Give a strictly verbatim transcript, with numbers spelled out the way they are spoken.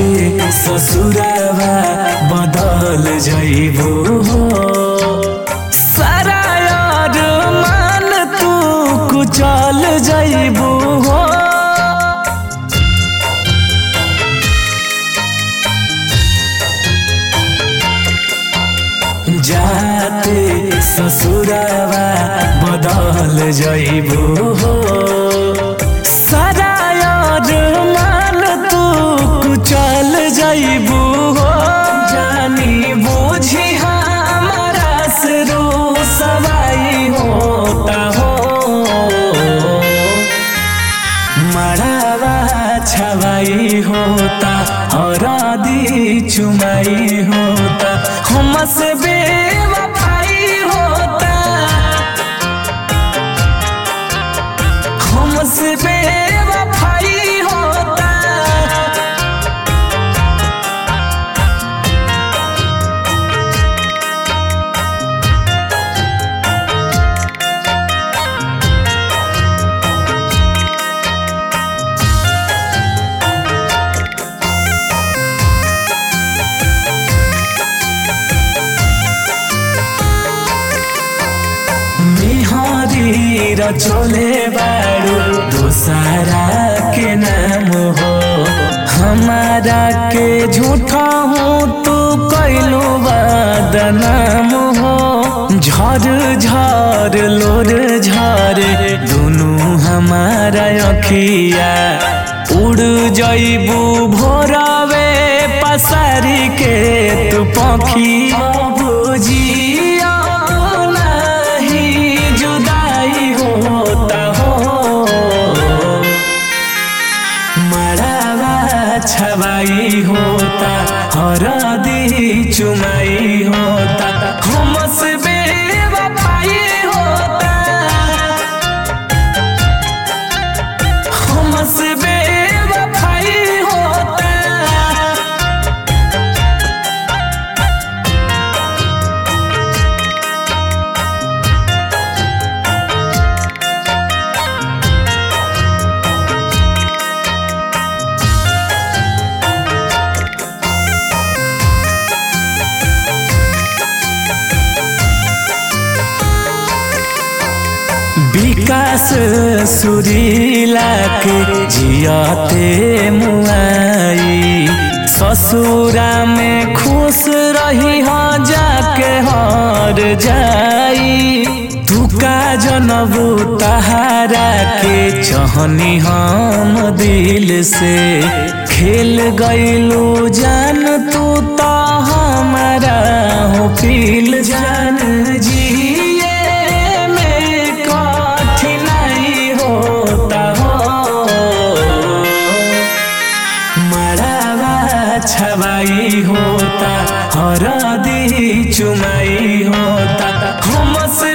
जाते ससुरावा बदल जाइबू हो। सारा यार मान तू कुचल जाइबू हो। जाते ससुरावा बदल जाइबू हो। सारा यार मान तू कुचल जाइबू हो। जानी बूझी हमारा से रो सवाई होता हो। मरावा छवाई होता और आदि चुमाई होता। हमसे बेवफाई होता, हमसे बेवफाई होता। मेहरी चले बारू दोसारा के नाम हो। हमारा के झूठा हूँ तू कैलू बदनाम हो। झर झर लोर झरे दोनों हमारा अखिया। उड़ जाइबू भोरावे पसारी के तू पखिया। बुझिया छवाई होता और आदि चुमाई होता। हमसे बेवफाई होता, हमसे बेवफाई होता। विकास सुरीला के जियाते मुआई। ससुरा में खुश रही हाँ जाके हार जाई। तू का जनबू तहारा के चहनी हम दिल से। खेल गईलू जान तू तो हमारा हो पील। जान जिए में कठिनाई होता हो। मरावा छवाई होता और आदि चुमाई होता। हमसे